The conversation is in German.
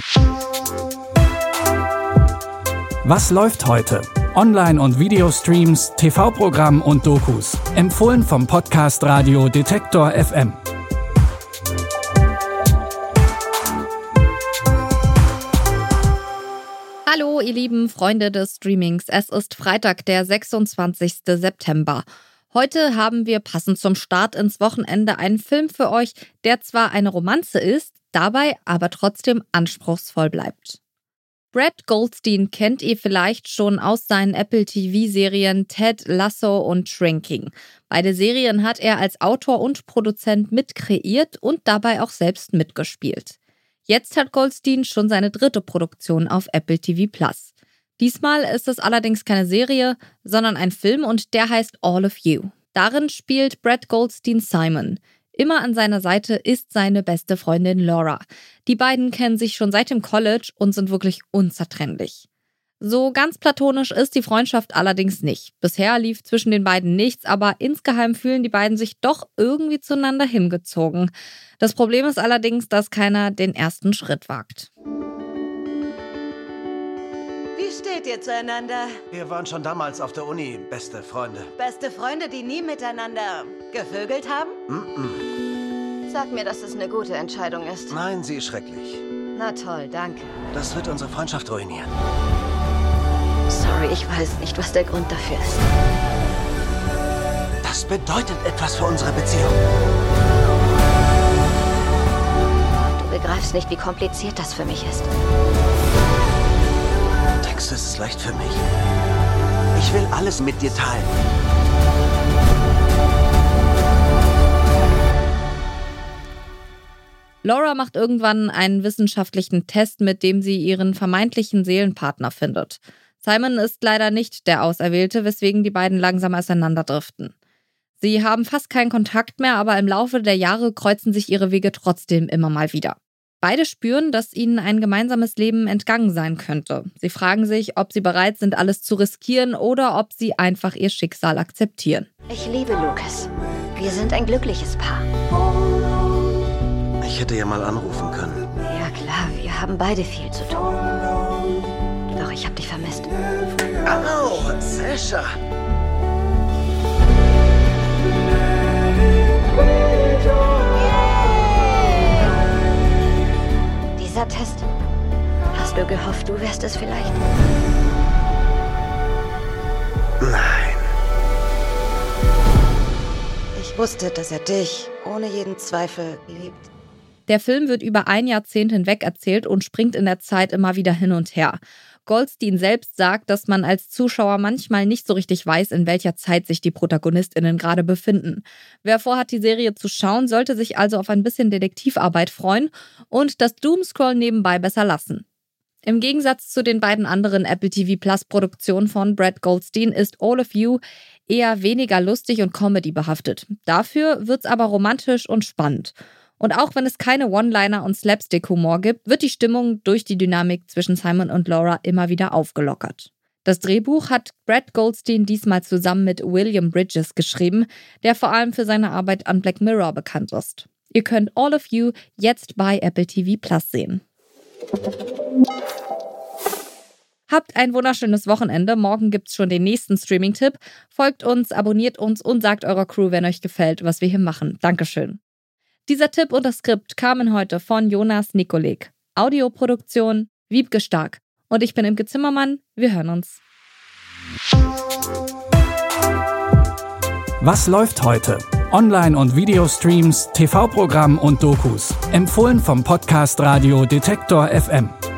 Was läuft heute? Online- und Videostreams, TV-Programm und Dokus. Empfohlen vom Podcast Radio Detektor FM. Hallo, ihr lieben Freunde des Streamings. Es ist Freitag, der 26. September. Heute haben wir passend zum Start ins Wochenende einen Film für euch, der zwar eine Romanze ist, dabei aber trotzdem anspruchsvoll bleibt. Brad Goldstein kennt ihr vielleicht schon aus seinen Apple TV-Serien Ted Lasso und Shrinking. Beide Serien hat er als Autor und Produzent mitkreiert und dabei auch selbst mitgespielt. Jetzt hat Goldstein schon seine dritte Produktion auf Apple TV+. Diesmal ist es allerdings keine Serie, sondern ein Film und der heißt All of You. Darin spielt Brad Goldstein Simon. Immer an seiner Seite ist seine beste Freundin Laura. Die beiden kennen sich schon seit dem College und sind wirklich unzertrennlich. So ganz platonisch ist die Freundschaft allerdings nicht. Bisher lief zwischen den beiden nichts, aber insgeheim fühlen die beiden sich doch irgendwie zueinander hingezogen. Das Problem ist allerdings, dass keiner den ersten Schritt wagt. Wie steht ihr zueinander? Wir waren schon damals auf der Uni beste Freunde. Beste Freunde, die nie miteinander gevögelt haben? Sag mir, dass es eine gute Entscheidung ist. Nein, sie ist schrecklich. Na toll, danke. Das wird unsere Freundschaft ruinieren. Sorry, ich weiß nicht, was der Grund dafür ist. Das bedeutet etwas für unsere Beziehung. Du begreifst nicht, wie kompliziert das für mich ist. Denkst du, es ist leicht für mich? Ich will alles mit dir teilen. Laura macht irgendwann einen wissenschaftlichen Test, mit dem sie ihren vermeintlichen Seelenpartner findet. Simon ist leider nicht der Auserwählte, weswegen die beiden langsam auseinanderdriften. Sie haben fast keinen Kontakt mehr, aber im Laufe der Jahre kreuzen sich ihre Wege trotzdem immer mal wieder. Beide spüren, dass ihnen ein gemeinsames Leben entgangen sein könnte. Sie fragen sich, ob sie bereit sind, alles zu riskieren oder ob sie einfach ihr Schicksal akzeptieren. Ich liebe Lucas. Wir sind ein glückliches Paar. Ich hätte ja mal anrufen können. Ja klar, wir haben beide viel zu tun. Doch ich hab dich vermisst. Au, Sasha! Dieser Test. Hast du gehofft, du wärst es vielleicht? Nein. Ich wusste, dass er dich ohne jeden Zweifel liebt. Der Film wird über ein Jahrzehnt hinweg erzählt und springt in der Zeit immer wieder hin und her. Goldstein selbst sagt, dass man als Zuschauer manchmal nicht so richtig weiß, in welcher Zeit sich die ProtagonistInnen gerade befinden. Wer vorhat, die Serie zu schauen, sollte sich also auf ein bisschen Detektivarbeit freuen und das Doomscrollen nebenbei besser lassen. Im Gegensatz zu den beiden anderen Apple TV Plus Produktionen von Brad Goldstein ist All of You eher weniger lustig und Comedy behaftet. Dafür wird's aber romantisch und spannend. Und auch wenn es keine One-Liner und Slapstick-Humor gibt, wird die Stimmung durch die Dynamik zwischen Simon und Laura immer wieder aufgelockert. Das Drehbuch hat Brad Goldstein diesmal zusammen mit William Bridges geschrieben, der vor allem für seine Arbeit an Black Mirror bekannt ist. Ihr könnt All of You jetzt bei Apple TV Plus sehen. Habt ein wunderschönes Wochenende. Morgen gibt's schon den nächsten Streaming-Tipp. Folgt uns, abonniert uns und sagt eurer Crew, wenn euch gefällt, was wir hier machen. Dankeschön. Dieser Tipp und das Skript kamen heute von Jonas Nikolik. Audioproduktion Wiebke Stark. Und ich bin Imke Zimmermann. Wir hören uns. Was läuft heute? Online- und Videostreams, TV-Programm und Dokus. Empfohlen vom Podcast Radio Detektor FM.